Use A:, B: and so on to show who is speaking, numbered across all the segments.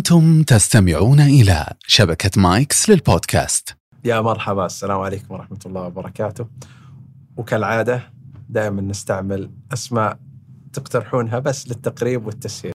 A: أنتم تستمعون إلى شبكة مايكس للبودكاست.
B: يا مرحبا، السلام عليكم ورحمة الله وبركاته. وكالعادة دائما نستعمل أسماء تقترحونها بس للتقريب والتسهيل.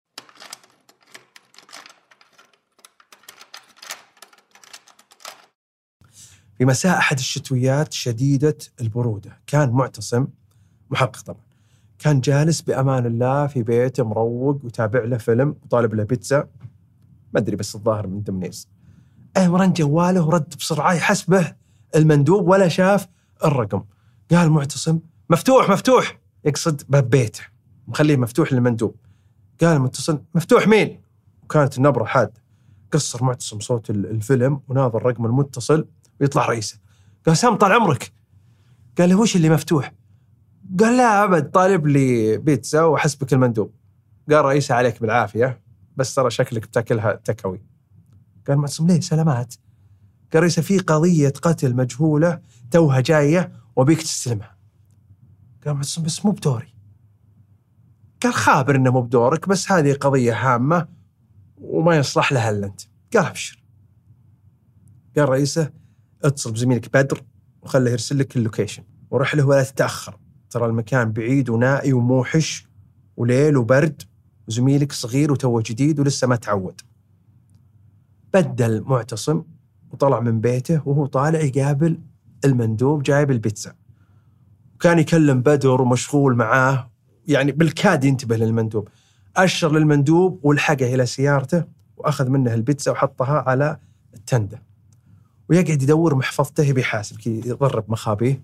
B: في مساء أحد الشتويات شديدة البرودة، كان معتصم محقق طبعا كان جالس بأمان الله في بيته مروق وتابع له فيلم وطالب له بيتزا، ما أدري بس الظاهر من دمنيز. ورن جواله ورد بسرعة يحسبه المندوب ولا شاف الرقم. قال معتصم مفتوح، يقصد باب بيته مخليه مفتوح للمندوب. قال متصل مفتوح مين؟ وكانت النبرة حادة. قصر معتصم صوت الفيلم وناظر رقم المتصل ويطلع رئيسه. قال سام طال عمرك. قال له وش اللي مفتوح؟ قال لا أبد، طالب لي بيتزا وحسبك المندوب. قال رئيسه عليك بالعافية، بس ترى شكلك بتاكلها تكوي. قال معتصم ليه سلامات؟ قال رئيسه في قضية قتل مجهولة توها جاية وبيك تستلمها. قال معتصم بس مو بدوري. قال خابر إنه مو بدورك، بس هذه قضية هامة وما يصلح لها إلا أنت. قال أبشر. قال رئيسه اتصل بزميلك بدر وخله يرسل لك اللوكيشن وروح له ولا تتأخر، ترى المكان بعيد ونائي وموحش وليل وبرد وزميلك صغير وتوه جديد ولسه ما تعود. بدل معتصم وطلع من بيته وهو طالع يقابل المندوب جايب البيتزا، وكان يكلم بدر ومشغول معاه، يعني بالكاد ينتبه للمندوب. أشر للمندوب والحقه إلى سيارته وأخذ منه البيتزا وحطها على التندة، ويقعد يدور محفظته بيحاسب كي يضرب مخابيه.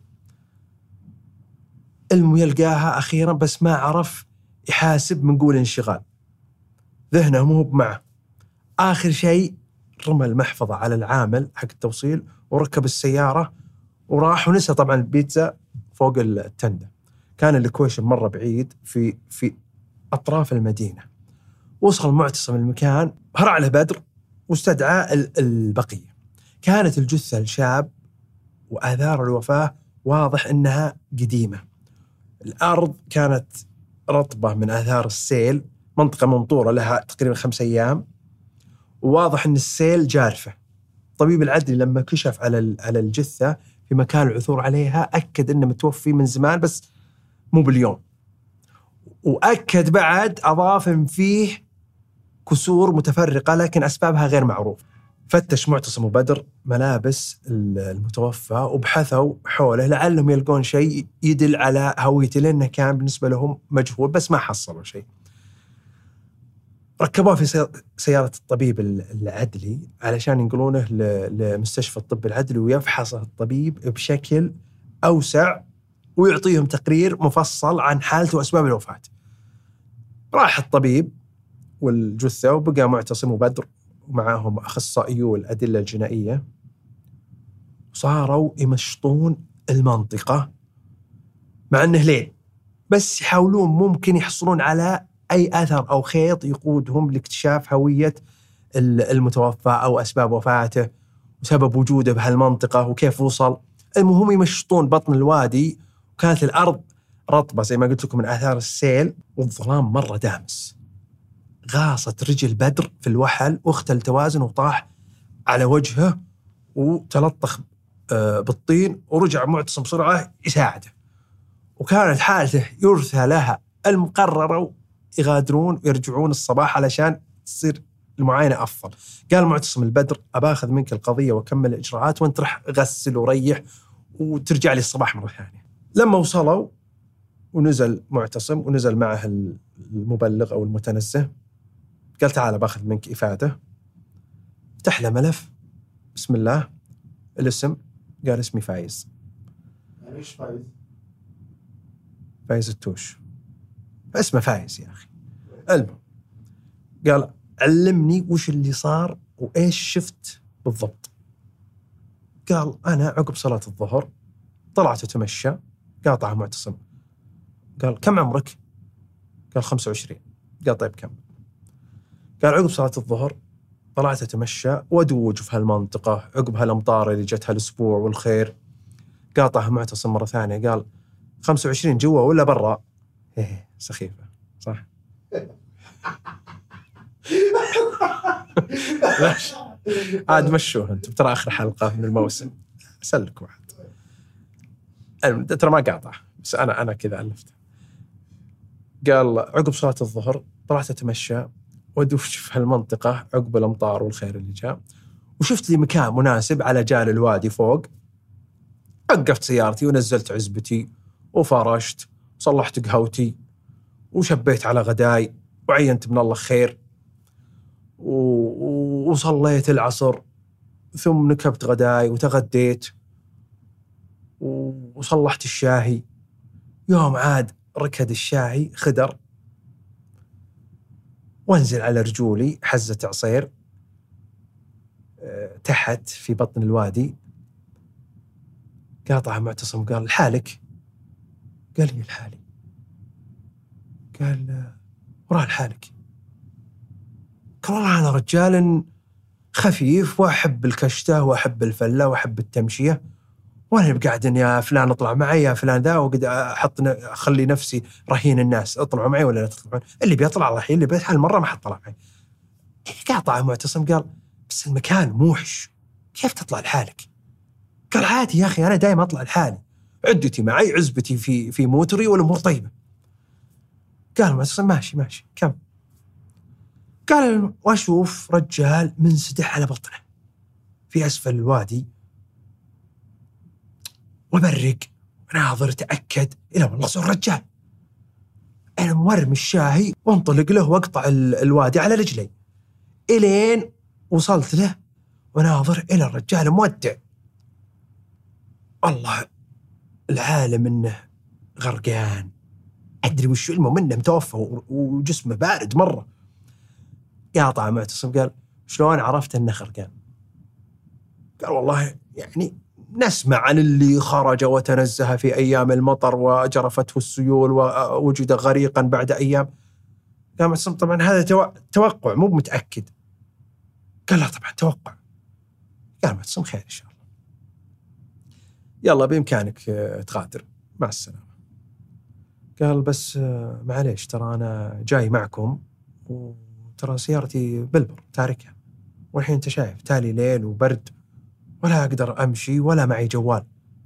B: يلقاها أخيرا بس ما عرف يحاسب من قول انشغال، ذهنه مو معه. آخر شيء رمى المحفظة على العامل حق التوصيل وركب السيارة وراح، ونسى طبعا البيتزا فوق التندة. كان اللوكيشن مرة بعيد في أطراف المدينة. وصل معتصم المكان، هرع له بدر واستدعى البقية. كانت الجثة الشاب وآثار الوفاة واضح إنها قديمة. الأرض كانت رطبة من آثار السيل، منطقة ممطورة لها تقريبا 5 أيام، وواضح إن السيل جارفة. طبيب العدلي لما كشف على الجثة في مكان العثور عليها أكد إنه متوفي من زمان بس مو باليوم، وأكد بعد أضاف إن فيه كسور متفرقة لكن أسبابها غير معروفة. فتش معتصم وبدر ملابس المتوفى وبحثوا حوله لعلهم يلقون شيء يدل على هويته، لأنه كان بالنسبة لهم مجهول، بس ما حصلوا شيء. ركبوه في سيارة الطبيب العدلي علشان ينقلونه لمستشفى الطب العدلي ويفحصه الطبيب بشكل أوسع ويعطيهم تقرير مفصل عن حالته وأسباب الوفاة. راح الطبيب والجثة وبقى معتصم وبدر ومعهم أخصائيو الأدلة الجنائية، صاروا يمشطون المنطقة مع أنه ليل، بس يحاولون ممكن يحصلون على أي أثر أو خيط يقودهم لاكتشاف هوية المتوفى أو أسباب وفاته وسبب وجوده بهالمنطقة وكيف وصل. المهم يمشطون بطن الوادي، وكانت الأرض رطبة زي ما قلت لكم من آثار السيل، والظلام مرة دامس. غاصت رجل بدر في الوحل واختل توازن وطاح على وجهه وتلطخ بالطين، ورجع معتصم بسرعة يساعده، وكانت حالته يرثى لها. المقررة يغادرون ويرجعون الصباح علشان تصير المعاينة أفضل. قال معتصم البدر أباخذ منك القضية وكمل الإجراءات وانت رح غسل وريح وترجع لي الصباح مرة ثانية. لما وصلوا ونزل معتصم ونزل معه المبلغ أو المتنزه، قال تعال باخذ منك إفادة. فتح له ملف، بسم الله، الاسم، قال اسمي فايز.
C: ايش فايز؟
B: فايز التوش، اسمه فايز يا أخي. المهم قال علمني وش اللي صار وإيش شفت بالضبط. قال أنا عقب صلاة الظهر طلعت أتمشى. قاطع معتصم، قال كم عمرك؟ قال 25. قال طيب كم؟ قال عقب صلاة الظهر طلعت أتمشى وأدوج في هالمنطقة عقب هالأمطار اللي جت هالأسبوع والخير. قاطع معتصم مرة ثانية، قال 25 جوا ولا برا؟ سخيفة صح؟ عاد مشوه انتم، ترى اخر حلقه من الموسم، اسلك واحد ترى ما قاطع، بس انا كذا الفته. قال عقب صلاه الظهر طلعت اتمشى وادوش في هالمنطقه عقب الامطار والخير اللي جاء، وشفت لي مكان مناسب على جال الوادي فوق. وقفت سيارتي ونزلت عزبتي وفرشت وصلحت قهوتي وشبيت على غداي وعينت من الله خير وصليت العصر، ثم نكبت غداي وتغديت وصلحت الشاهي. يوم عاد ركد الشاهي خدر، وانزل على رجولي حزة عصير تحت في بطن الوادي. قاطع معتصم قال لحالك؟ قال لي لحالي. قال وراه لحالك؟ قال والله أنا رجال خفيف وأحب الكشتة وأحب الفلة وأحب التمشية، وأنا بقعد يا فلان اطلع معي يا فلان ذا، وقد أخلي نفسي رهين الناس، اطلعوا معي ولا لا تطلعون، اللي بيطلع رهين، اللي بيطلع هالمرة ما حطلع معي. قاطع معتصم قال بس المكان موحش، كيف تطلع لحالك؟ قال عادي يا أخي، أنا دائما أطلع لحالي، عدتي معي، عزبتي في موتري والأمور طيبة. قال معتصم ماشي كم؟ قال وأشوف رجال منسدح على بطنه في أسفل الوادي، وبرق ناظر تأكد إلى والله صار رجال. أنا مورم الشاهي وانطلق له واقطع الوادي على رجلي إلين وصلت له وناظر إلى الرجال مودع. الله العالم إنه غرقان، أدري وش علمه منه متوفى وجسمه بارد مرة. قاطع معتصم قال شلون عرفت إنه غرقان؟ قال والله يعني نسمع عن اللي خرج وتنزه في أيام المطر وجرفته السيول ووجد غريقا بعد أيام. قال معتصم طبعا هذا توقع مو متأكد. قال لا طبعا توقع. قال معتصم خير إن شاء الله، يلا بإمكانك تغادر، مع السلامة. قال بس معليش ترى أنا جاي معكم وترى سيارتي بالبر تاركها، والحين أنت شايف تالي ليل وبرد ولا أقدر أمشي ولا معي جوال.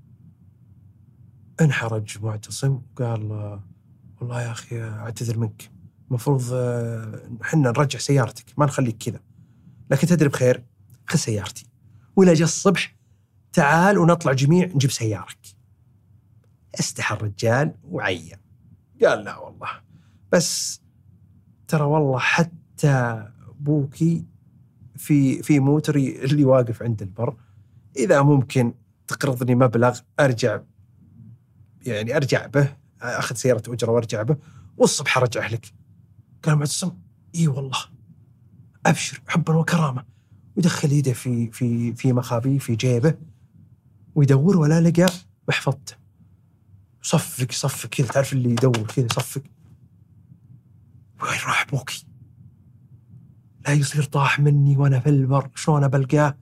B: انحرج معتصم قال والله يا أخي أعتذر منك، مفروض حنا نرجع سيارتك ما نخليك كذا، لكن تدري بخير خذ سيارتي ولا جاء الصبح تعال ونطلع جميع نجيب سيارك. استحى الرجال وعيا. قال لا والله بس ترى والله حتى بوكي في موتري اللي واقف عند البر، إذا ممكن تقرضني مبلغ أرجع به، أخذ سيارة أجرة وأرجع به والصبح أرجع لك. قال معتصم إيه والله أبشر حبا وكرامة، ويدخل يده في مخابيه في جيبه ويدور ولا لقى محفظته. صفق كذا، تعرف اللي يدور كذا صفق، وين راح بوكي؟ لا يصير طاح مني وأنا في البر، شلون بلقاه؟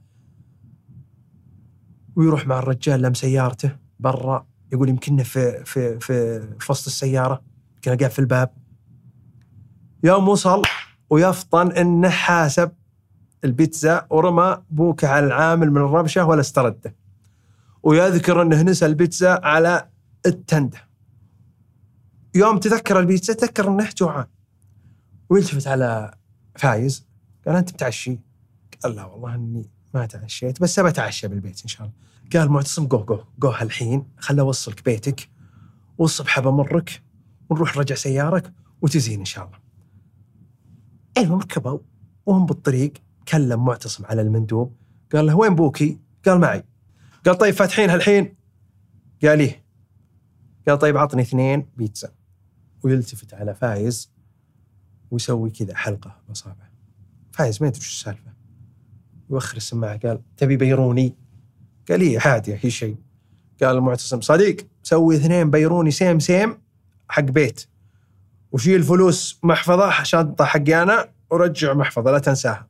B: ويروح مع الرجال لم سيارته برا، يقول يمكننا في وسط السيارة، كان قاعد في الباب. يوم وصل ويفطن إنه حاسب البيتزا ورمى بوكه على العامل من الربشة ولا استرده، ويذكر إنه نسى البيتزا على التندة. يوم تذكر البيتزا تذكر إنه جوعان، ويلتفت على فايز قال أنت بتعشي؟ قال لا والله إني ما تعشيت بس بتعشى بالبيت إن شاء الله. قال معتصم جو هالحين، خلى أوصلك بيتك والصبح بمرك ونروح نرجع سيارك وتزين إن شاء الله. المهم ركبوا وهم بالطريق كلم معتصم على المندوب قال له وين بوكي؟ قال معي. قال طيب فاتحين هالحين؟ قال إيه. قال طيب عطني 2 بيتزا. ويلتفت على فايز ويسوي كذا حلقة بصابعه. فايز ما يدري وش السالفة، يوخر السماعة قال تبي بيروني؟ قال إيه عادي هي شيء. قال معتصم صديق سوي 2 بيروني سيم حق بيت، وشيل فلوس محفظة شنطة حقي أنا ورجع محفظة لا تنساها.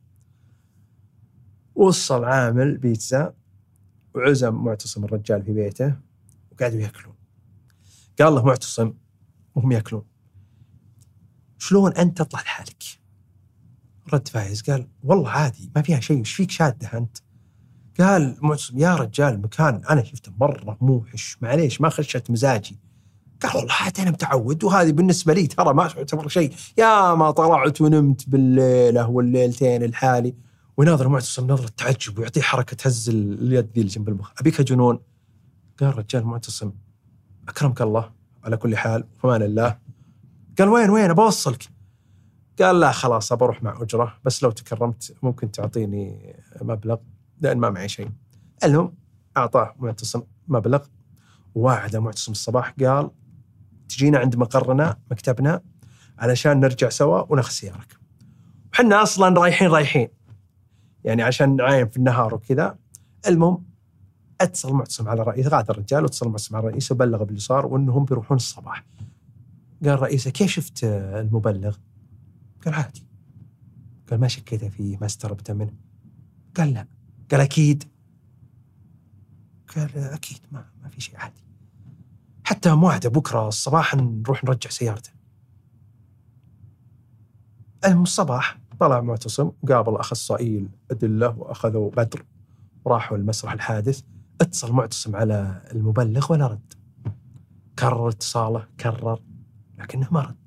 B: وصل عامل بيتزا وعزم معتصم الرجال في بيته وقعدوا يأكلون. قال له معتصم وهم يأكلون شلون أنت تطلع لحالك؟ رد فايز قال والله عادي ما فيها شيء، وش فيك شاده أنت؟ قال معتصم يا رجال المكان أنا شفته مرة موحش، معليش ما خشت مزاجي. قال والله عاد أنا متعود، وهذه بالنسبة لي ترى ما تعتبر شيء، يا ما طلعت ونمت بالليلة والليلتين الحالي. ويناظر معتصم نظرة تعجب ويعطيه حركة هز اليد ذي اللي جنب المخ. أبيك جنون؟ قال رجال معتصم أكرمك الله على كل حال فمان الله. قال وين بوصلك؟ قال لا خلاص بروح مع أجرة، بس لو تكرمت ممكن تعطيني مبلغ لأن ما معي شيء. المهم أعطاه معتصم مبلغ، وواعد معتصم الصباح قال تجينا عند مقرنا مكتبنا علشان نرجع سوا وناخذ سيارك. وحنا أصلا رايحين يعني عشان نعاين في النهار وكذا. المهم اتصل معتصم على رئيس، غادر الرجال واتصل معتصم على رئيسه وبلغ باللي صار وانهم بيروحون الصباح. قال رئيسه كيف شفت المبلغ؟ قال عادي. قال ما شكيت فيه ما استربته منه؟ قال لا. قال اكيد؟ قال اكيد ما في شيء عادي، حتى موعده بكره الصباح نروح نرجع سيارته. الصباح طلع معتصم قابل اخصائي الادله واخذوا بدر وراحوا لمسرح الحادث. اتصل معتصم على المبلغ ولا رد، كرر اتصاله لكنه ما رد.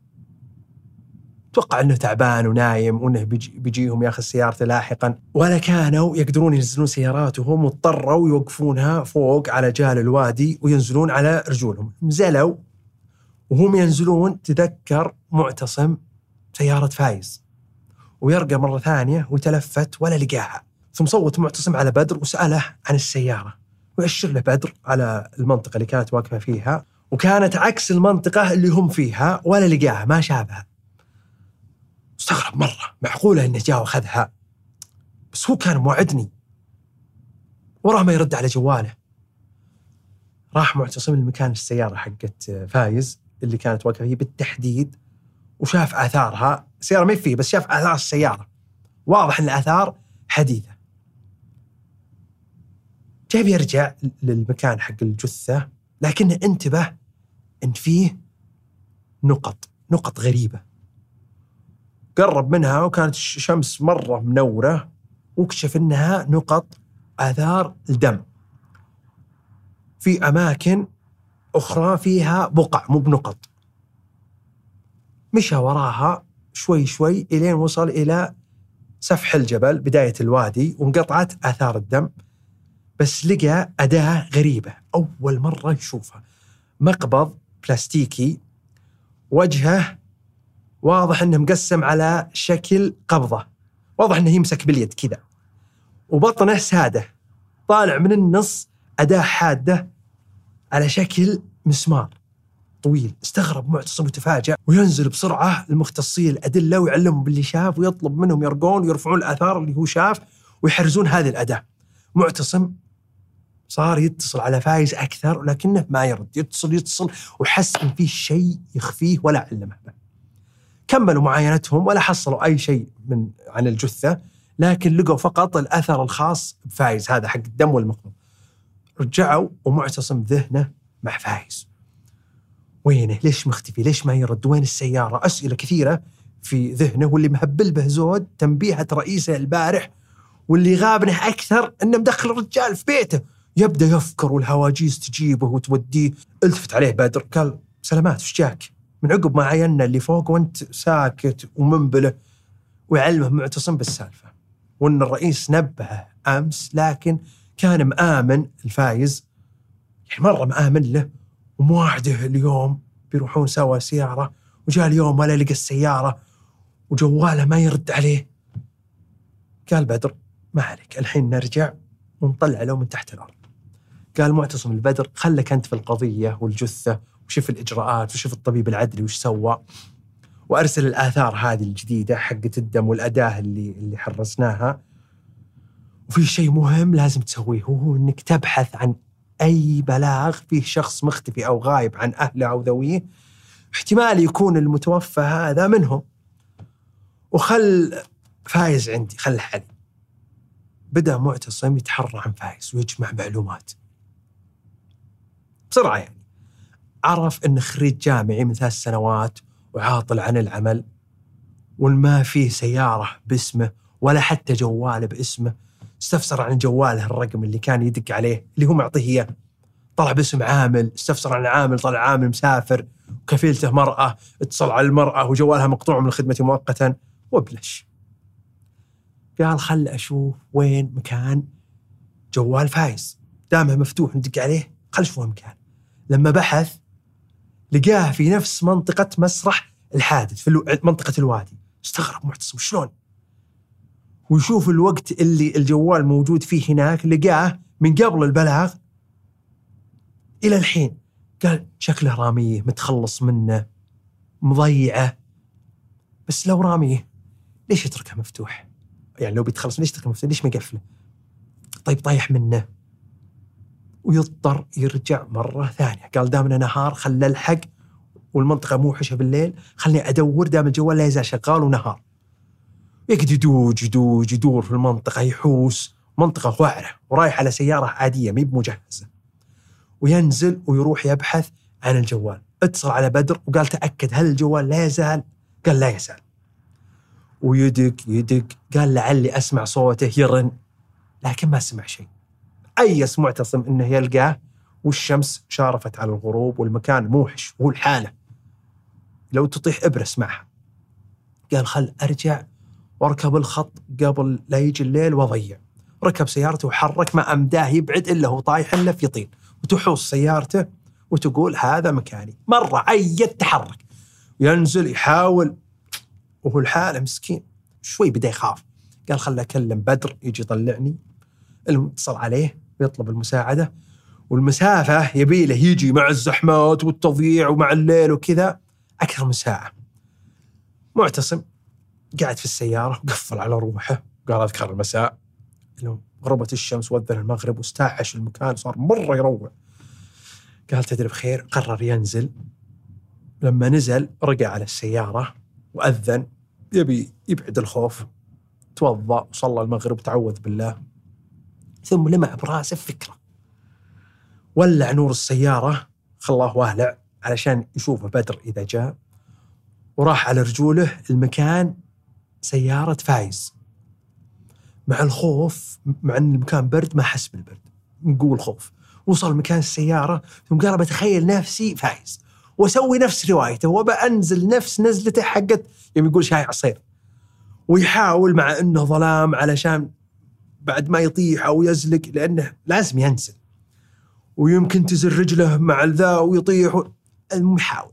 B: توقع انه تعبان ونايم وانه بيجيهم ياخذ سيارته لاحقا، ولا كانوا يقدرون ينزلون سياراتهم واضطروا يوقفونها فوق على جال الوادي وينزلون على رجولهم. نزلوا وهم ينزلون تذكر معتصم سيارة فايز ويرجع مرة ثانية وتلفت ولا لقاها. ثم صوت معتصم على بدر وسأله عن السيارة ويأشر له بدر على المنطقة اللي كانت واقفة فيها، وكانت عكس المنطقة اللي هم فيها ولا لقاها ما شافها. استغرب مرة، معقولة إنه جاء وأخذها؟ بس هو كان موعدني. وراه ما يرد على جواله. راح معتصم لمكان السيارة حقت فايز اللي كانت واقفة فيه بالتحديد، وشاف آثارها. السيارة ما فيه بس شاف آثار السيارة، واضح إن الآثار حديثة. جاي يرجع للمكان حق الجثة، لكنه انتبه إن فيه نقط غريبة. قرب منها وكانت الشمس مرة منورة، واكتشف إنها نقط آثار الدم في أماكن أخرى فيها بقع مو بنقط. مشى وراها شوي إلين وصل إلى سفح الجبل بداية الوادي، وانقطعت آثار الدم. بس لقى أداة غريبة أول مرة يشوفها، مقبض بلاستيكي وجهه واضح أنه مقسم على شكل قبضة، واضح أنه يمسك باليد كذا، وبطنه سادة طالع من النص أداة حادة على شكل مسمار طويل. استغرب معتصم وتفاجأ، وينزل بسرعة المختصين الأدلة ويعلمهم باللي شاف ويطلب منهم يرقون ويرفعون الآثار اللي هو شاف ويحرزون هذه الأداة. معتصم صار يتصل على فايز أكثر ولكنه ما يرد، يتصل وحس إن فيه شيء يخفيه ولا علمه به. كملوا معاينتهم ولا حصلوا أي شيء عن الجثة، لكن لقوا فقط الأثر الخاص بفايز هذا حق الدم والمقبض. رجعوا ومعتصم ذهنه مع فايز، وينه؟ ليش مختفي؟ ليش ما يرد؟ وين السيارة؟ أسئلة كثيرة في ذهنه، واللي مهبل به زود تنبيهة رئيسه البارح، واللي غابنه أكثر إنه مدخل الرجال في بيته. يبدأ يفكر والهواجيس تجيبه وتوديه. التفت عليه بدر قال سلامات وش جاك؟ من عقب ما عينا اللي فوق وانت ساكت ومنبله. ويعلمه معتصم بالسالفة، وإن الرئيس نبهه أمس لكن كان مآمن الفايز، يعني مرة مآمن له ومواعده اليوم بيروحون سوا سيارة، وجاء اليوم ولا لقى السيارة وجواله ما يرد عليه. قال بدر ما عليك، الحين نرجع ونطلع له من تحت الأرض. قال معتصم البدر خلك أنت في القضية والجثة وشوف الإجراءات وشوف الطبيب العدلي وش سوى، وأرسل الآثار هذه الجديدة حقة الدم والأداة اللي حرسناها. وفي شيء مهم لازم تسويه، وهو أنك تبحث عن أي بلاغ فيه شخص مختفي أو غايب عن أهله أو ذويه، احتمال يكون المتوفى هذا منهم، وخل فايز عندي، خل حالي. بدأ معتصم يتحرى عن فايز ويجمع معلومات بسرعة. يعني عرف أنه خريج جامعي من 3 سنوات وعاطل عن العمل، والما فيه سيارة باسمه ولا حتى جوال باسمه. استفسر عن جواله الرقم اللي كان يدق عليه اللي هو معطيه إياه، طلع باسم عامل. استفسر عن العامل، طلع عامل مسافر وكفيلته مرأة، اتصل على المرأة وجوالها مقطوع من الخدمة مؤقتا وبلش. قال خل أشوف وين مكان جوال فايز، دامه مفتوح ندق عليه، خل أشوف وين مكان. لما بحث لقاه في نفس منطقة مسرح الحادث في منطقة الوادي. استغرب معتصم شلون، ويشوف الوقت اللي الجوال موجود فيه هناك، لقاه من قبل البلاغ إلى الحين. قال شكله راميه، متخلص منه، مضيعه. بس لو راميه ليش يتركه مفتوح؟ يعني لو بيتخلص ليش يتركه مفتوح؟ ليش ما يقفله؟ طيب طايح منه ويضطر يرجع مرة ثانية. قال دامنا نهار خل الحق والمنطقة موحشة بالليل، خلني أدور دام الجوال لا يزال شغال ونهار. يقعد يدور في المنطقة، يحوس منطقة وعرة ورايح على سيارة عادية مي بمجهزة، وينزل ويروح يبحث عن الجوال. اتصل على بدر وقال تأكد هل الجوال لا يزال؟ قال لا يزال. ويدق قال لعلي أسمع صوته يرن، لكن ما سمع شيء. أيس معتصم إنه يلقاه والشمس شارفت على الغروب والمكان موحش وهو الحالة لو تطيح إبرة اسمعها. قال خل أرجع واركب الخط قبل لا يجي الليل وضيع. ركب سيارته وحرك، ما أمداه يبعد إلا هو طايح إلا في يطين، وتحوص سيارته وتقول هذا مكاني. مرة عيد تحرك، ينزل يحاول وهو الحالة مسكين شوي بدأ يخاف. قال خل أكلم بدر يجي يطلعني. اتصل عليه ويطلب المساعدة، والمسافة يبيله يجي مع الزحمات والتضييع ومع الليل وكذا أكثر من ساعة. معتصم قاعد في السيارة وقفل على روحه، قال أذكر المساء لو غربت الشمس وأذن المغرب واستعش المكان صار مرة يروع. قال تدري بخير. قرر ينزل. لما نزل رجع على السيارة وأذن، يبي يبعد الخوف. توضأ وصلى المغرب وتعوذ بالله، ثم لمع براسه فكرة. ولع نور السيارة، خلاه والع علشان يشوفه بدر إذا جاء، وراح على رجوله المكان سيارة فايز. مع الخوف، مع أن المكان برد ما حس بالبرد من قوة الخوف، وصل مكان السيارة ثم قال بتخيل نفسي فايز وأسوي نفس روايته وبأنزل نفس نزلته حقت يوم يقول شاي عصير، ويحاول مع أنه ظلام علشان بعد ما يطيح أو يزلق لأنه لازم ينزل ويمكن تزل رجله مع ذا ويطيح. المحاول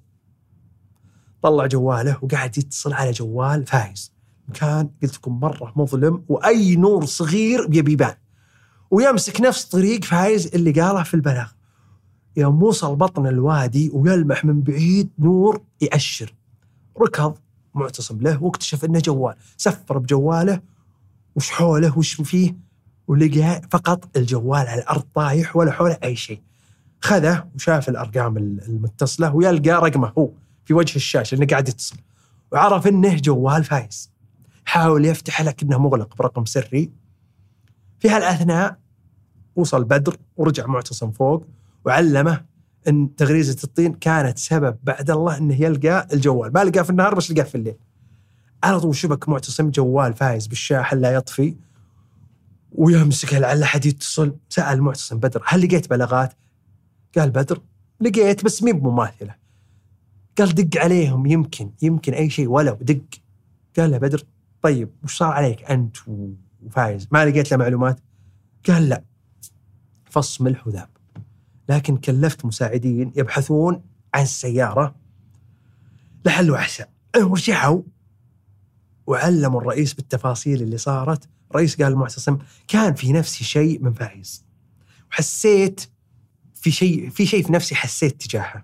B: طلع جواله وقاعد يتصل على جوال فايز. كان قلت لكم مرة مظلم وأي نور صغير بيبان، ويمسك نفس طريق فايز اللي قاله في البلاغ. يوم وصل بطن الوادي ويلمح من بعيد نور يأشر، ركض معتصم له واكتشف انه جوال. سفر بجواله وش حوله وش فيه، ولقى فقط الجوال على الأرض طايح ولا حوله أي شيء. خذه وشاف الأرقام المتصلة ويلقى رقمه هو في وجه الشاشة اللي قاعد يتصل، وعرف إنه جوال فايز. حاول يفتح لكنه مغلق برقم سري. في هالأثناء وصل بدر ورجع معتصم فوق وعلمه إن تغريزة الطين كانت سبب بعد الله إنه يلقى الجوال. ما لقاه في النهار بس لقاه في الليل. على طول شبك معتصم جوال فايز بالشاحن لا يطفي ويمسكه لعل أحد يتصل. سأل معتصم بدر هل لقيت بلاغات؟ قال بدر لقيت بس مي بمماثلة. قال دق عليهم يمكن أي شيء ولو دق. قال له بدر طيب وش صار عليك أنت وفايز؟ ما لقيت له معلومات؟ قال لا، فص ملح وذاب، لكن كلفت مساعدين يبحثون عن السيارة لحل وعسى. ورجعوا وعلموا الرئيس بالتفاصيل اللي صارت. الرئيس قال المعتصم كان في نفسي شيء من فايز، وحسيت في شيء في نفسي حسيت تجاهه،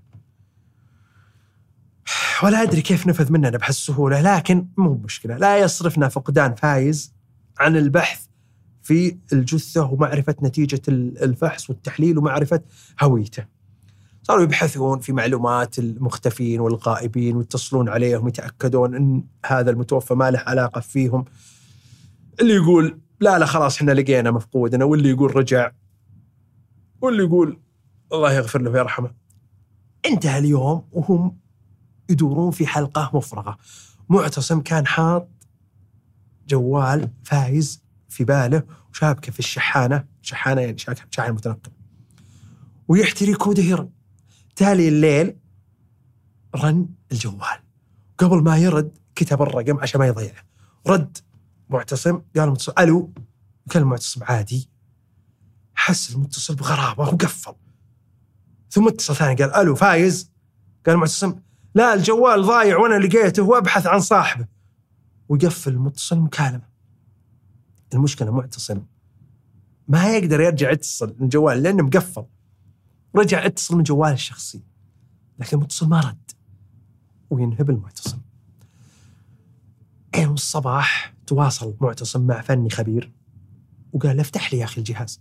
B: ولا أدري كيف نفذ مننا بهالسهولة، لكن مو مشكلة، لا يصرفنا فقدان فايز عن البحث في الجثة ومعرفة نتيجة الفحص والتحليل ومعرفة هويته. صاروا يبحثون في معلومات المختفين والغائبين ويتصلون عليهم يتأكدون أن هذا المتوفى ما له علاقة فيهم. اللي يقول لا خلاص احنا لقينا مفقودنا، واللي يقول رجع، واللي يقول الله يغفر له ويرحمه. انتهى اليوم وهم يدورون في حلقة مفرغة، معتصم كان حاط جوال فايز في باله وشابكه في الشحانة يعني شاحن متنقل، ويحتري كوده يرن. تالي الليل رن الجوال، قبل ما يرد كتب الرقم عشان ما يضيعه. رد معتصم، قال المتصل ألو، كلم معتصم عادي. حس المتصل بغرابة وقفل، ثم اتصل ثاني قال ألو فايز. قال معتصم لا الجوال ضايع وأنا لقيته وأبحث عن صاحبه، ويقفل المتصل مكالمة. المشكلة معتصم ما يقدر يرجع يتصل من الجوال لأنه مقفل. رجع يتصل من جواله الشخصي لكن المتصل ما رد، وينهب المعتصم. يوم الصباح تواصل معتصم مع فني خبير وقال افتح لي يا أخي الجهاز،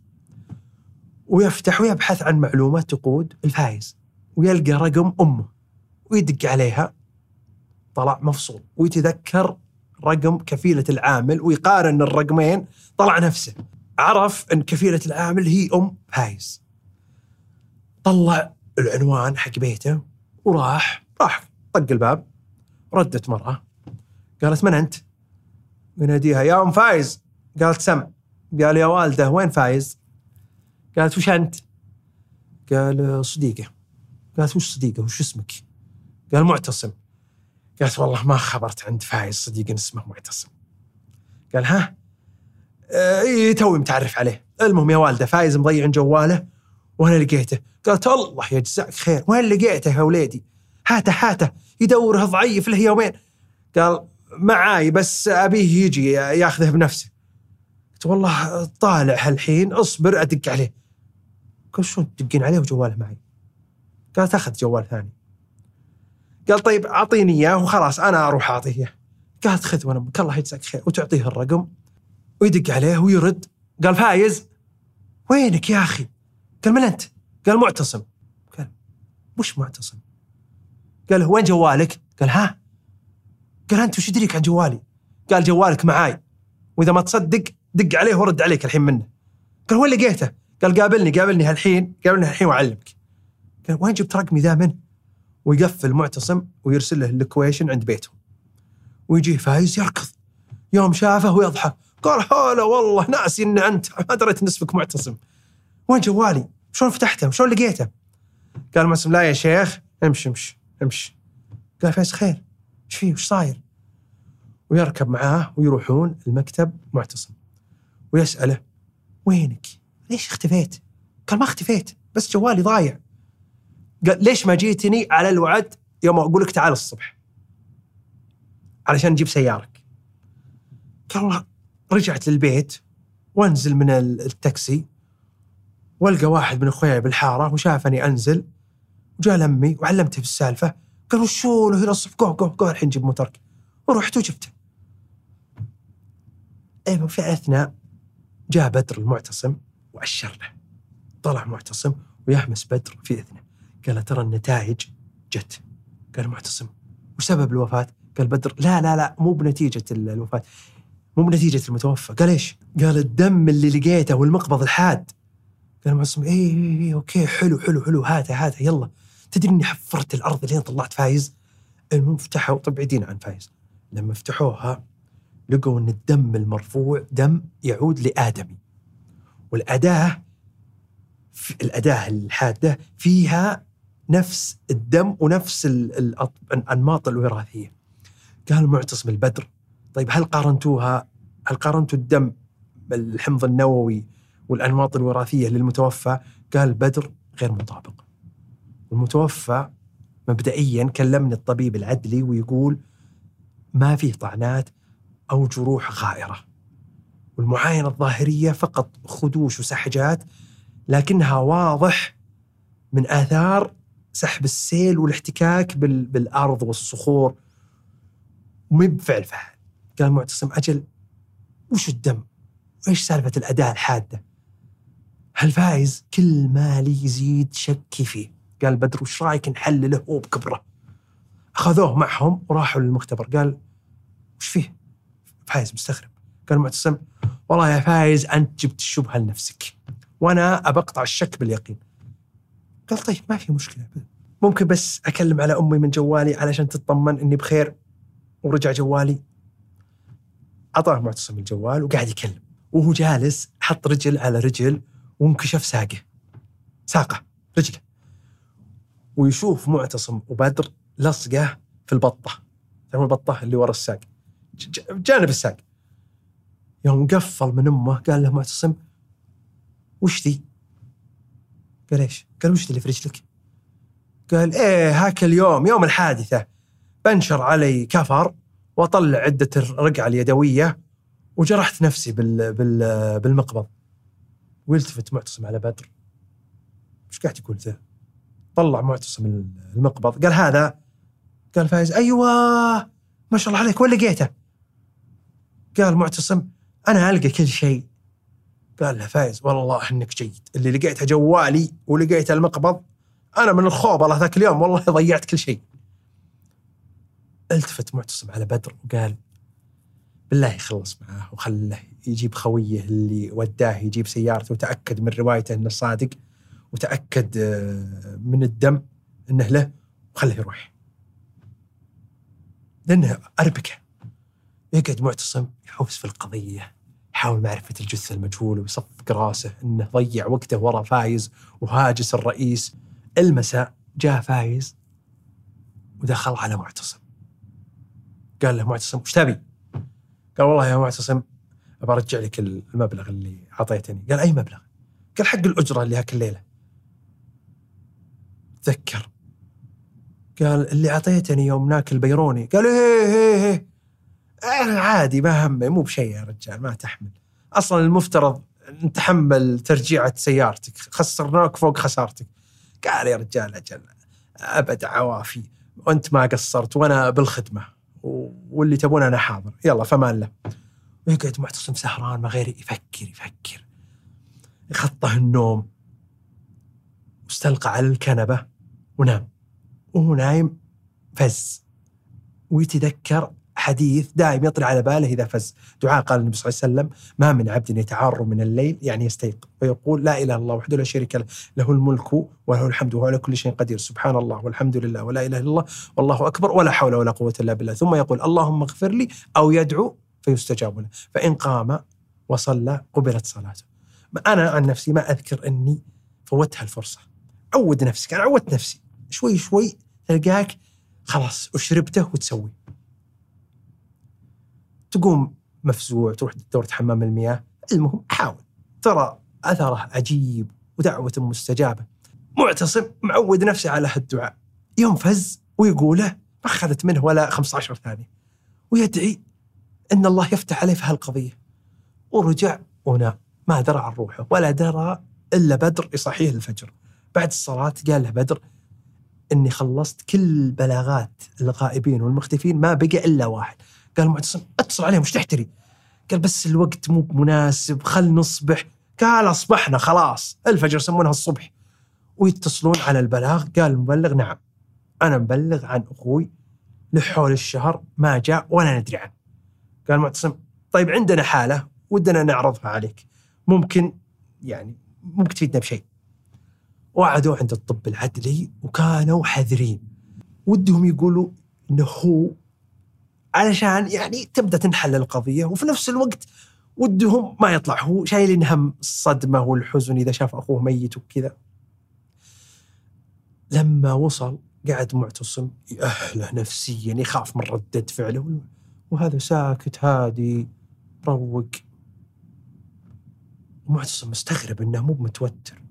B: ويفتح ويبحث عن معلومة تقود الفايز، ويلقى رقم أمه ويدق عليها، طلع مفصول، ويتذكر رقم كفيلة العامل ويقارن الرقمين، طلع نفسه، عرف أن كفيلة العامل هي أم فايز. طلع العنوان حق بيته وراح طق الباب. ردت مرأة قالت من أنت؟ يناديها يا أم فايز. قالت سمع. قال يا والده وين فايز؟ قالت وش أنت؟ قال صديقه. قالت وش صديقه وش اسمك؟ قال معتصم. قالت والله ما خبرت عند فايز صديق اسمه معتصم. قال ها؟ توي متعرف عليه. المهم يا والده فايز مضيع جواله وانا لقيته. قالت الله يجزاك خير، وين لقيته يا وليدي؟ هاته يدوره ضعيف له يومين. قال معاي بس أبيه يجي ياخذه بنفسه. قلت والله طالع هالحين، اصبر أدق عليه. قال شلون تدقين عليه وجواله معي؟ قال تاخذ جوال ثاني. قال طيب أعطيني إياه وخلاص أنا أروح أعطيه إياه. قالت خذ ونمك الله يجزاك خير، وتعطيه الرقم ويدق عليه ويرد. قال فايز وينك يا أخي؟ قال من أنت؟ قال معتصم. قال وش معتصم؟ قال وين جوالك؟ قال ها؟ قال أنت وش يدريك عن جوالي؟ قال جوالك معاي، وإذا ما تصدق دق عليه ورد عليك الحين منه. قال وين لقيته؟ قال قابلني هالحين وأعلمك. قال وين جبت رقمي ذا منه؟ ويقفل معتصم ويرسل له اللوكيشن عند بيتهم. ويجيه فايز يركض، يوم شافه ويضحك، قال هلا والله ناسي إن أنت، ما دريت نسبك معتصم. وين جوالي؟ شلون فتحته؟ وشلون لقيته؟ قال معتصم لا يا شيخ امشي. قال فايز خير ايش فيه وش صاير؟ ويركب معاه ويروحون المكتب معتصم ويسأله وينك؟ ليش اختفيت؟ قال ما اختفيت بس جوالي ضايع. قال ليش ما جيتني على الوعد يوم أقولك تعال الصبح علشان نجيب سيارك؟ قال والله رجعت للبيت وانزل من التاكسي والقى واحد من اخوياي بالحارة وشافني انزل وجاء لمي وعلمته بالسالفة. قال وشو له الصبح؟ قو الحين جيب موترك. ورحت وجبته. ايوه في اثناء جاء بدر المعتصم وأشر له. طلع معتصم ويحمس بدر في اذنه، قال ترى النتائج جت. قال معتصم وش سبب الوفاة؟ قال بدر لا مو بنتيجة الوفاة، مو بنتيجة المتوفى. قال ايش؟ قال الدم اللي لقيته والمقبض الحاد. قال معتصم ايه اوكي حلو هاته يلا. تدري اني حفرت الارض لين طلعت فايز. المهم فتحوا، طب بعيدين عن فايز، لما فتحوها لقوا ان الدم المرفوع دم يعود لآدمي، والأداة الحادة فيها نفس الدم ونفس الأنماط الوراثية. قال معتصم البدر طيب هل قارنتوا الدم الحمض النووي والأنماط الوراثية للمتوفى؟ قال بدر غير مطابق. المتوفى مبدئيا كلمني الطبيب العدلي ويقول ما فيه طعنات أو جروح غائرة، والمعاينة الظاهرية فقط خدوش وسحجات، لكنها واضح من آثار سحب السيل والاحتكاك بالأرض والصخور ومن بفعل فعل. قال معتصم أجل وش الدم؟ وإيش سالفة الأداة الحادة؟ هالفايز كل ما لي يزيد شكي فيه. قال بدر وش رايك نحلله هو بكبره؟ أخذوه معهم وراحوا للمختبر. قال وش فيه؟ فايز مستغرب. قال معتصم والله يا فايز أنت جبت الشبهة لنفسك وأنا أبقطع الشك باليقين. قال طيب ما في مشكلة، ممكن بس أكلم على أمي من جوالي علشان تطمن إني بخير. ورجع جوالي، أعطاه معتصم الجوال وقاعد يكلم، وهو جالس حط رجل على رجل وانكشف ساقه رجله، ويشوف معتصم وبدر لصقه في البطة، تعرفون البطة اللي ورا الساق، جانب الساق. يوم قفل من أمه قال له معتصم وش ذي؟ قال إيش؟ قال وش ذي اللي في رجلك؟ قال إيه هاك اليوم يوم الحادثة بنشر علي كفر وأطلع عدة الرقعة اليدوية وجرحت نفسي بالمقبض. ويلتفت معتصم على بدر، وش قاعد تقول ذا؟ طلع معتصم المقبض، قال هذا. قال فايز أيوة ما شاء الله عليك، وين لقيته؟ قال معتصم أنا ألقى كل شيء. قال له فايز والله إنك جيد، اللي لقيته جوالي ولقيته المقبض، أنا من الخوب الله ذاك اليوم والله ضيعت كل شيء. التفت معتصم على بدر وقال بالله يخلص معاه وخله يجيب خويه اللي وداه يجيب سيارته، وتأكد من روايته إنه صادق، وتأكد من الدم إنه له، وخله يروح. لأنه أربكه. يقعد معتصم يحوس في القضية، يحاول معرفة الجثة المجهول ويصفق راسه إنه ضيع وقته وراء فايز وهاجس الرئيس. المساء جاء فايز ودخل على معتصم، قال له معتصم وش تبي؟ قال والله يا معتصم أبى أرجع لك المبلغ اللي عطيتني. قال أي مبلغ؟ قال حق الأجرة اللي هاك الليلة. تذكر قال اللي عطيتني يوم ناكل بيروني. قال إيه عادي ما همي، مو بشيء يا رجال، ما تحمل، أصلا المفترض نتحمل ترجيعة سيارتك، خسرناك فوق خسارتك. قال يا رجال أجل أبد عوافي، وأنت ما قصرت وأنا بالخدمة، واللي تبون أنا حاضر، يلا فمان له. ويقعد معتصم سهران ما غير يفكر، يخطه النوم، واستلقى على الكنبة ونام. وهو نايم فز، ويتذكر حديث دائم يطلع على باله إذا فز، دعاء قال النبي صلى الله عليه وسلم ما من عبد يتعار من الليل يعني يستيقظ ويقول لا إله إلا الله وحده لا شريك له، له الملك وله الحمد وهو على كل شيء قدير، سبحان الله والحمد لله ولا إله إلا الله والله أكبر ولا حول ولا قوة إلا بالله، ثم يقول اللهم اغفر لي، أو يدعو فيستجاب له، فإن قام وصلى قبلت صلاته. أنا عن نفسي ما أذكر أني فوتها الفرصة. عود نفسك، أنا عودت نفسي شوي شوي تلقاك خلاص وشربته وتسوي، تقوم مفزوع تروح دورة حمام المياه. المهم حاول، ترى أثره عجيب ودعوة مستجابة. معتصم معود نفسه على هالدعاء، ينفز ويقوله ما أخذت منه ولا 15 ثانية، ويدعي أن الله يفتح عليه في هالقضية. ورجع ونام، ما درى عن روحه ولا درى إلا بدر يصحيه الفجر. بعد الصلاة قال له بدر إني خلصت كل بلاغات الغائبين والمختفين، ما بقى إلا واحد. قال معتصم اتصل عليهم وش تحتري؟ قال بس الوقت مو مناسب، خل نصبح. قال أصبحنا خلاص، الفجر يسمونها الصبح. ويتصلون على البلاغ، قال المبلغ نعم أنا مبلغ عن أخوي لحول الشهر ما جاء ولا ندري عنه. قال معتصم طيب عندنا حالة ودنا نعرضها عليك، ممكن تفيدنا بشيء. وعدوا عند الطب العدلي وكانوا حذرين، ودهم يقولوا إنه هو علشان تبدأ تنحل القضية، وفي نفس الوقت ودهم ما يطلع هو شايلين هم الصدمة والحزن إذا شاف أخوه ميت وكذا. لما وصل قعد معتصم يأهله نفسيا، يخاف من ردة فعله، وهذا ساكت هادي روق. ومعتصم مستغرب إنه مو متوتر.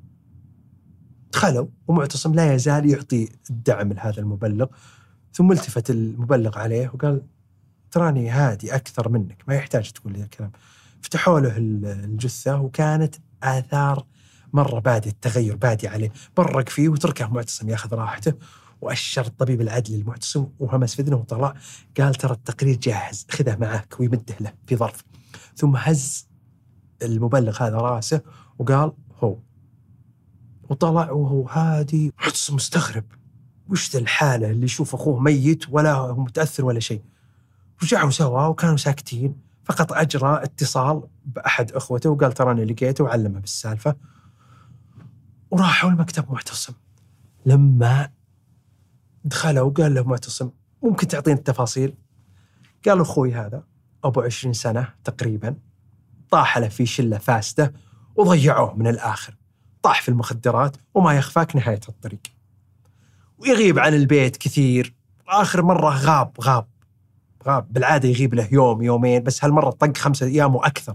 B: دخلوا ومعتصم لا يزال يعطي الدعم لهذا المبلغ، ثم التفت المبلغ عليه وقال تراني هادي أكثر منك، ما يحتاج تقول لي الكلام. فتحوا له الجثة وكانت آثار مرة بادي التغير بادي عليه، برق فيه وتركه معتصم ياخذ راحته. وأشر الطبيب العدلي المعتصم وهمس في اذنه وطلع، قال ترى التقرير جاهز، خذه معك، ويمده له في ظرف. ثم هز المبلغ هذا راسه وقال هو، وطلع وهو هادي. معتصم مستغرب، وش ذا الحالة اللي يشوف أخوه ميت ولا هو متأثر ولا شيء. رجعوا سوا وكانوا ساكتين، فقط أجرى اتصال بأحد أخوته وقال تراني لقيته، وعلمه بالسالفة. وراحوا المكتب معتصم. لما دخلوا وقال له معتصم ممكن تعطيني التفاصيل؟ قال أخوي هذا أبو 20 سنة تقريبا طاح له في شلة فاسدة وضيعوه من الآخر، طاح في المخدرات وما يخفاك نهاية الطريق، ويغيب عن البيت كثير. آخر مرة غاب بالعادة يغيب له يوم يومين، بس هالمرة طق 5 أيام وأكثر،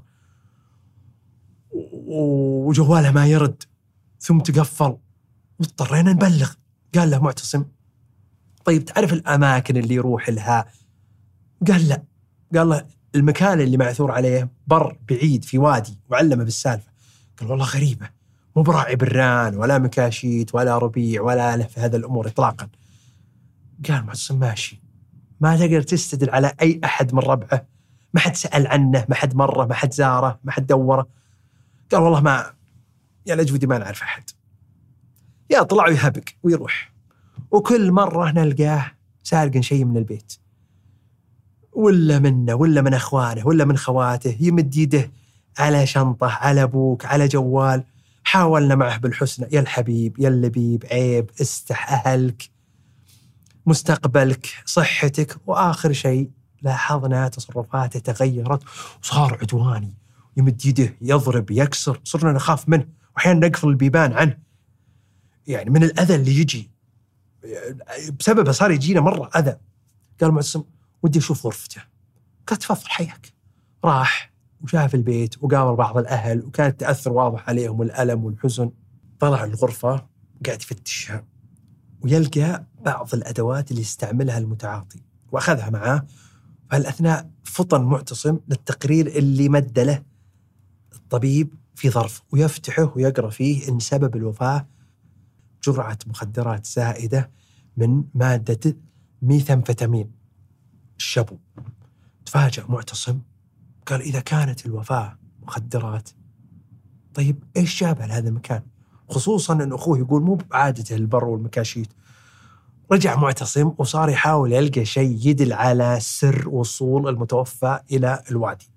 B: وجواله ما يرد، ثم تقفل واضطرينا نبلغ. قال له معتصم طيب تعرف الأماكن اللي يروح لها؟ قال لا. قال له المكان اللي معثور عليه بر بعيد في وادي، وعلمه بالسالفة. قال والله غريبة، مو براعي بران ولا مكاشيت ولا ربيع ولا له في هذا الأمور إطلاقا. قال معتصم ماشي، ما تقدر تستدل على أي أحد من ربعه، ما حد سأل عنه، ما حد مرة، ما حد زاره، ما حد دوره. قال والله ما يا لجودي ما نعرف أحد. يا طلع يهبق ويروح، وكل مرة نلقاه سارق شيء من البيت، ولا منه ولا من أخوانه ولا من خواته، يمد يده على شنطة، على أبوك، على جوال. حاولنا معه بالحسنى، يا الحبيب يا اللبيب، عيب، استح أهلك، مستقبلك، صحتك. وآخر شيء لاحظنا تصرفاته تغيرت وصار عدواني، يمد يده يضرب يكسر، صرنا نخاف منه وأحيانا نقفل البيبان عنه، يعني من الأذى اللي يجي بسببه. صار يجينا مرة أذى. قال معتصم ودي أشوف غرفته. قال تفضل حياك. راح وشاف البيت وقابل بعض الأهل، وكان التأثر واضح عليهم والألم والحزن. طلع الغرفة قاعد يفتشها ويلقى بعض الأدوات اللي يستعملها المتعاطي، وأخذها معاه. فالأثناء فطن معتصم للتقرير اللي مد له الطبيب في ظرف، ويفتحه ويقرأ فيه إن سبب الوفاة جرعة مخدرات زائدة من مادة ميثامفيتامين الشبو. تفاجأ معتصم، قال إذا كانت الوفاة مخدرات، طيب إيش جابها لهذا المكان؟ خصوصاً أن أخوه يقول مو بعادته البر والمكاشيت. رجع معتصم وصار يحاول يلقى شيء يدل على سر وصول المتوفى إلى الوادي،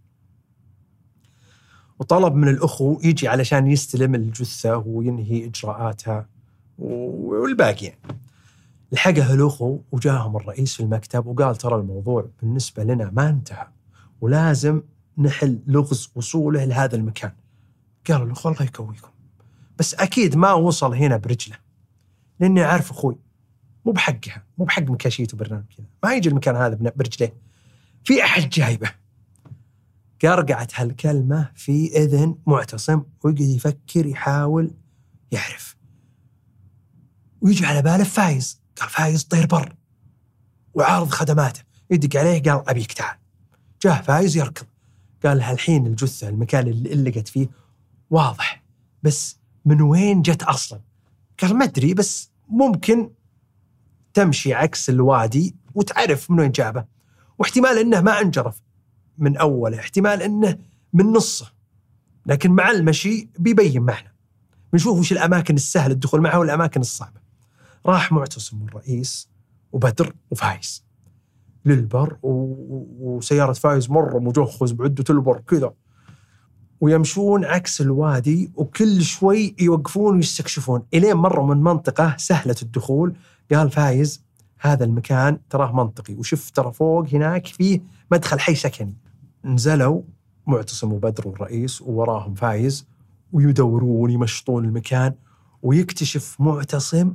B: وطلب من الأخو يجي علشان يستلم الجثة وينهي إجراءاتها والباقي يعني. لحقه الأخو وجاهم الرئيس في المكتب وقال ترى الموضوع بالنسبة لنا ما انتهى، ولازم نحل لغز وصوله لهذا المكان. قالوا الأخو الله يكويكم، بس أكيد ما وصل هنا برجله، لأني عارف أخوي مو بحقها، مو بحق مكاشيته برنامج كذا، ما يجي المكان هذا برجله، في أحد جايبه. قرقعت هالكلمة في إذن معتصم، ويقعد يفكر يحاول يعرف، ويجي على باله فايز. قال فايز طير بر وعارض خدماته، يدق عليه قال أبيك تعال. جاه فايز يركض، قال هالحين الجثة المكان اللي لقت فيه واضح، بس من وين جت أصلا؟ قال ما أدري، بس ممكن تمشي عكس الوادي وتعرف من وين جابه، واحتمال إنه ما انجرف من أوله، احتمال إنه من نصه، لكن مع المشي بيبين معنا، بنشوف وش الأماكن السهل الدخول معها والأماكن الصعبة. راح معتصم والرئيس وبدر وفايز للبر، وسيارة فايز مرة مجهز بعدة البر كذا، ويمشون عكس الوادي، وكل شوي يوقفون ويستكشفون إلين مرة من منطقة سهلة الدخول. قال فايز هذا المكان تراه منطقي، وشف ترى فوق هناك فيه مدخل حي سكني. نزلوا معتصم وبدر والرئيس ووراهم فايز، ويدورون يمشطون المكان، ويكتشف معتصم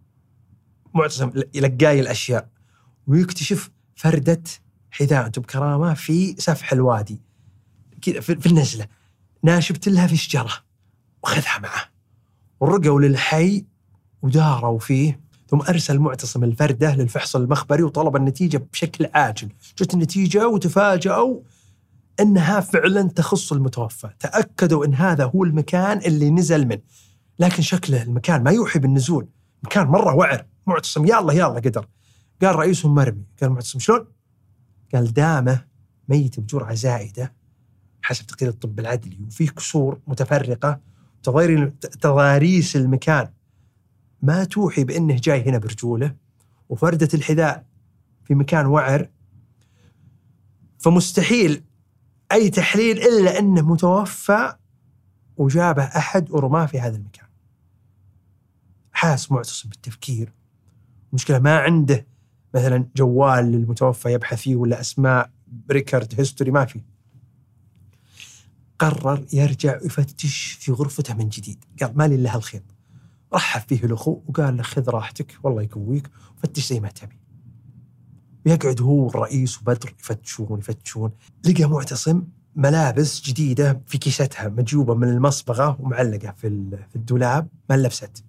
B: يلقاي الأشياء، ويكتشف فردة حذاء بكرامة في سفح الوادي كذا في النزلة، ناشبت لها في شجرة، وخذها معه. ورقوا للحي وداروا فيه، ثم أرسل معتصم الفردة للفحص المخبري وطلب النتيجة بشكل عاجل. جت النتيجة وتفاجأوا أنها فعلا تخص المتوفى، تأكدوا أن هذا هو المكان اللي نزل منه، لكن شكله المكان ما يوحي بالنزول، مكان مرة وعر. معتصم يلا قدر. قال رئيسهم مرمي. قال معتصم شلون؟ قال دامه ميت بجرعة زائدة حسب تقرير الطب العدلي، وفيه كسور متفرقة، تضاريس المكان ما توحي بأنه جاي هنا برجوله، وفردة الحذاء في مكان وعر، فمستحيل أي تحليل إلا أنه متوفى وجابه أحد ورماه في هذا المكان. حاس معتصم بالتفكير، مشكلة ما عنده مثلا جوال للمتوفى يبحث فيه ولا أسماء بريكارد هيستوري ما في. قرر يرجع يفتش في غرفته من جديد. قال ما لي إلا هالخيط. رحب فيه الأخو وقال له خذ راحتك والله يقويك وفتش زي ما تبي. ويقعد هو الرئيس وبدر يفتشون. لقى معتصم ملابس جديدة في كيستها مجيوبة من المصبغة ومعلقة في الدولاب ما لبست،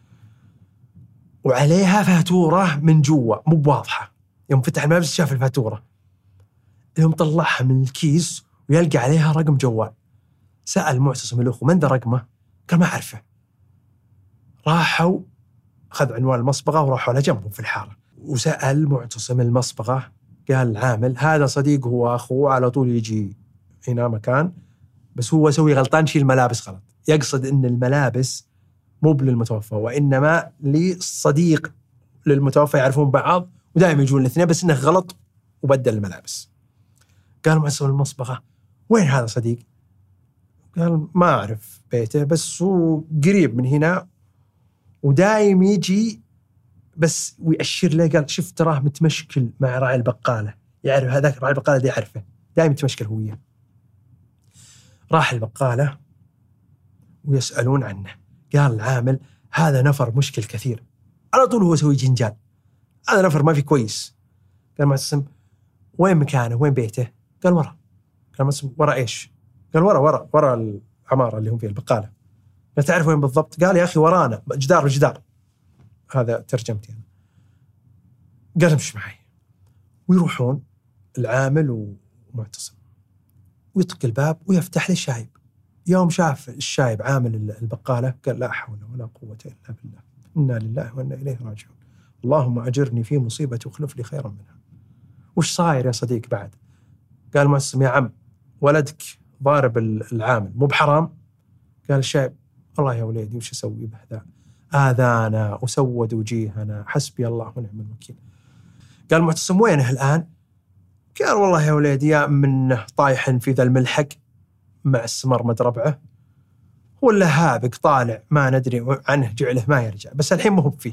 B: وعليها فاتورة من جوا مو بواضحة. يوم فتح الملابس شاف الفاتورة، يوم طلعها من الكيس ويلقى عليها رقم جوال. سأل معتصم الأخو من ذا رقمه؟ قال ما أعرفه. راحوا أخذ عنوان المصبغة وراحوا على جنبهم في الحارة، وسأل معتصم المصبغة. قال العامل هذا صديق هو أخوه على طول يجي هنا مكان، بس هو سوي غلطان شيل الملابس غلط. يقصد إن الملابس مو للمتوفى وإنما للصديق للمتوفى، يعرفون بعض ودائما يجون الاثنين، بس إنه غلط وبدل الملابس. قال معتصم المصبغة وين هذا صديق؟ قال ما أعرف بيته بس هو قريب من هنا ودائم يجي بس ويأشر له. قال شفت تراه متمشكل مع راعي البقالة، يعرف هذاك راعي البقالة ده يعرفه دائم يتمشكل هوية. راح البقالة ويسألون عنه. قال العامل هذا نفر مشكل كثير، على طول هو سوي جنجال، هذا نفر ما في كويس. قال معتصم وين مكانه وين بيته؟ قال ورا. قال معتصم ورا إيش؟ قال ورا العمارة اللي هم فيها البقالة. قال تعرف وين بالضبط؟ قال يا أخي ورانا جدار بجدار. هذا ترجمتي أنا. قال امشي معي. ويروحون العامل ومعتصم ويطق الباب ويفتح له الشايب. يوم شاف الشايب عامل البقالة قال لا حول ولا قوة إلا بالله، إنا لله وإنا إليه راجعون، اللهم أجرني في مصيبتي واخلف لي خيرا منها. وش صاير يا صديق بعد؟ قال معتصم يا عم ولدك ضارب العامل مو بحرام؟ قال الشايب والله يا وليدي وش أسوي بهذا، آذانا وسود وجيهنا حسبي الله ونعم الوكيل. قال معتصم وينه الآن؟ قال والله يا وليدي يا منه طايح في ذا الملحق مع السمر مدربعه، ولا هابق طالع ما ندري عنه جعله ما يرجع، بس الحين مو فيه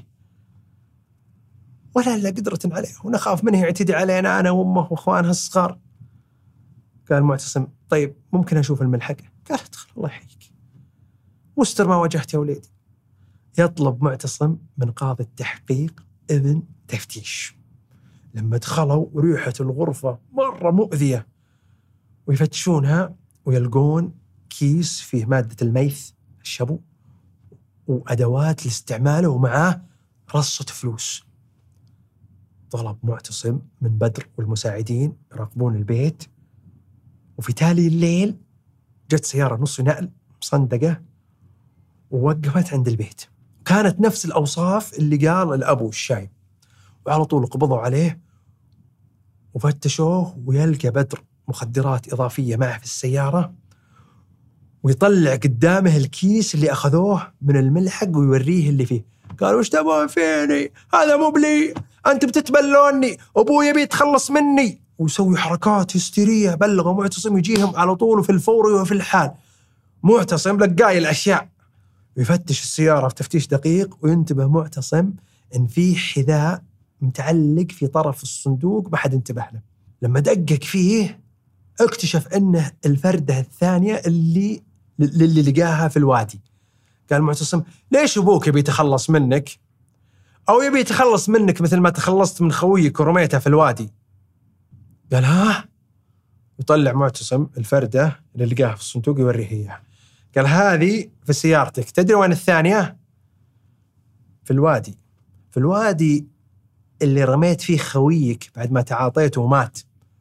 B: ولا إلا قدرة عليه ونخاف منه يعتدي علينا أنا وأمه وأخوانها الصغار. قال معتصم طيب ممكن أشوف الملحق؟ قال ادخل الله يحييك واستر ما واجهت يا وليدي. يطلب معتصم من قاضي التحقيق ابن تفتيش. لما دخلوا ريحة الغرفة مرة مؤذية، ويفتشونها ويلقون كيس فيه مادة الميث الشبو وأدوات لاستعماله ومعاه رصة فلوس. طلب معتصم من بدر والمساعدين يراقبون البيت، وفي تالي الليل جت سيارة نص نقل مصندقة ووقفت عند البيت، كانت نفس الأوصاف اللي قال الأبو الشايب، وعلى طول قبضوا عليه وفتشوه ويلقى بدر مخدرات إضافية معه في السيارة، ويطلع قدامه الكيس اللي أخذوه من الملحق ويوريه اللي فيه. قالوا وش تبون فيني؟ هذا مو بلي، أنت بتتبلوني، أبوي يبي يتخلص مني. ويسوي حركات هستيرية. بلغوا معتصم يجيهم على طول في الفور وفي الحال. معتصم لقاي الأشياء، ويفتش السيارة في تفتيش دقيق، وينتبه معتصم إن في حذاء متعلق في طرف الصندوق ما حد انتبه له. لما دقق فيه اكتشف أنه الفردة الثانية اللي لقاها في الوادي. قال معتصم ليش أبوك يبي يتخلص منك، أو يبي يتخلص منك مثل ما تخلصت من خويك ورميتها في الوادي؟ قال ها. يطلع معتصم الفردة اللي لقاها في الصندوق يوريه إياها. قال هذه في سيارتك، تدري وين الثانية؟ في الوادي، في الوادي اللي رميت فيه خويك بعد ما تعاطيته ومات.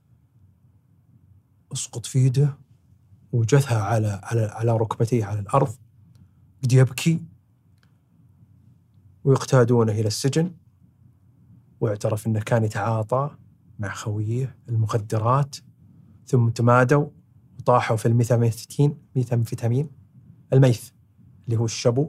B: اسقط في يده وجثها على ركبتيه على الأرض، قد يبكي. ويقتادونه إلى السجن، واعترف أنه كان يتعاطى مع خويه المخدرات، ثم تمادوا وطاحوا في الميثامفيتامين الميث اللي هو الشبو،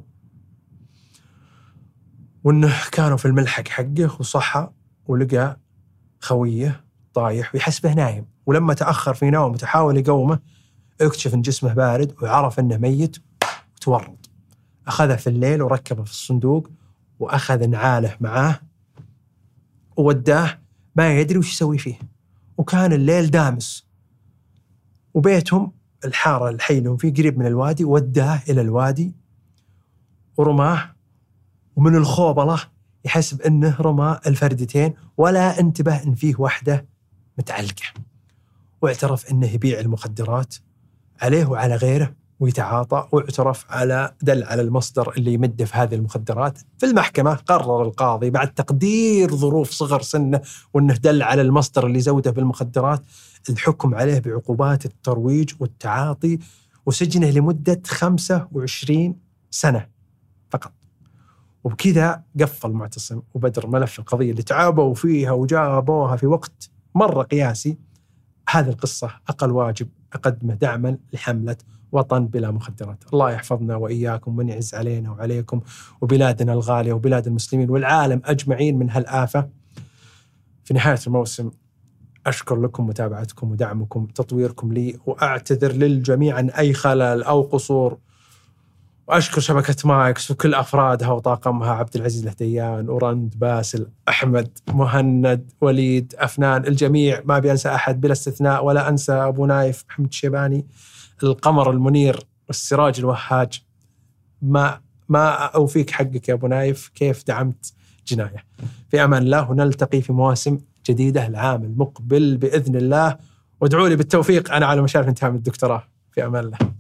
B: وأنه كانوا في الملحق حقه وصحى ولقى خويه طايح ويحسبه نايم. ولما تأخر في نوم وتحاول يقومه اكتشف أن جسمه بارد وعرف أنه ميت وتورط. أخذه في الليل وركبه في الصندوق وأخذ نعاله معاه ووداه ما يدري وش يسوي فيه. وكان الليل دامس، وبيتهم الحارة الحي اللي هم فيه قريب من الوادي، وداه إلى الوادي ورماه، ومن الخوبلة يحسب أنه رمى الفردتين ولا انتبه أن فيه واحدة متعلقة، واعترف أنه يبيع المخدرات عليه وعلى غيره ويتعاطى، واعترف دل على المصدر اللي يمده في هذه المخدرات. في المحكمة قرر القاضي بعد تقدير ظروف صغر سنه وأنه دل على المصدر اللي زوده بالمخدرات الحكم عليه بعقوبات الترويج والتعاطي وسجنه لمدة 25 سنة فقط. وبكذا قفل معتصم وبدر ملف القضية اللي تعابوا فيها وجابوها في وقت مرة قياسي. هذه القصة أقل واجب أقدمه دعما لحملة وطن بلا مخدرات. الله يحفظنا وإياكم ومن يعز علينا وعليكم وبلادنا الغالية وبلاد المسلمين والعالم أجمعين من هالآفة. في نهاية الموسم أشكر لكم متابعتكم ودعمكم تطويركم لي، وأعتذر للجميع عن أي خلل أو قصور، وأشكر شبكة مايكس وكل أفرادها وطاقمها، عبد العزيز الهديان، أورند، باسل، أحمد، مهند، وليد، أفنان، الجميع ما بينسى أحد بلا استثناء، ولا أنسى أبو نايف، محمد الشيباني، القمر المنير والسراج الوهاج. ما أوفيك حقك يا أبو نايف، كيف دعمت جناية. في أمان الله، ونلتقي في مواسم جديدة العام المقبل بإذن الله، وادعوا لي بالتوفيق. أنا على مشارف انتهاء من الدكتوراه. في أمان الله.